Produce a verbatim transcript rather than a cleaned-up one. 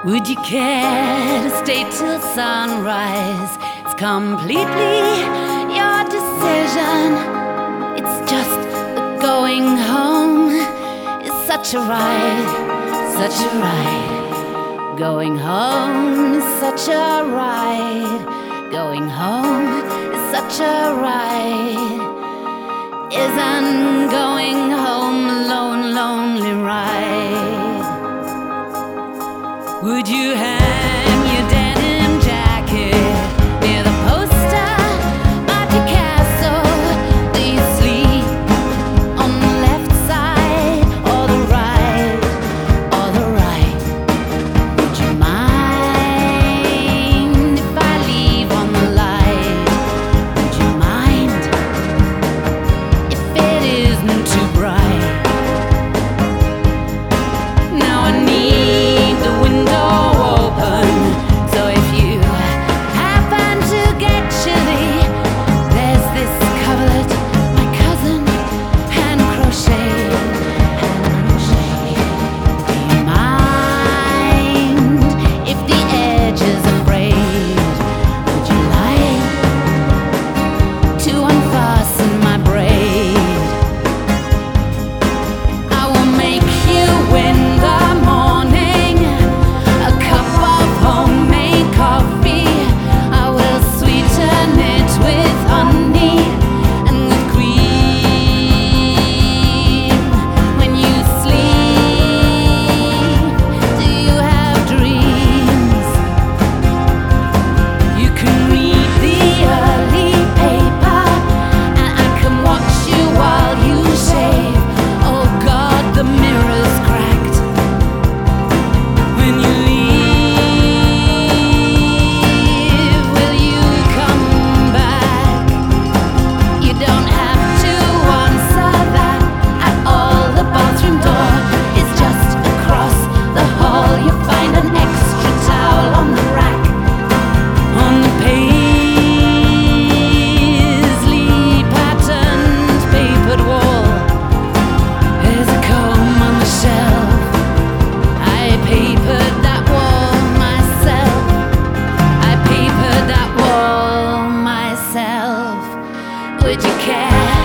Would you care to stay till sunrise? It's completely your decision. It's just that going home is such a ride, such a ride. Going home is such a ride. Going home is such a ride. Isn't going home a lone, lonely ride? Would you hang your denim jacket near the poster at your castle? Do you sleep on the left side or the right, or the right? Would you mind if I leave on the light? Would you mind if it isn't too bright? Now I need the window open, so if you happen to get chilly, there's this coverlet my cousin hand crocheted, hand crocheted. Do you mind if the edges are frayed? Would you like to unfasten my braid? I will make you in the morning a cup of homemade coffee. I will sweeten it with honey and with cream. When you sleep, do you have dreams? You can read the early paper, and I can watch you while you shave. Oh God, the mirror's cracked. When you leave, will you come back? You don't have to answer that at all. The bathroom door is just across the hall. You find an extra towel on the rack. On the paisley patterned papered wall, there's a comb on the shelf. I papered that wall myself. I papered that wall myself. Would you care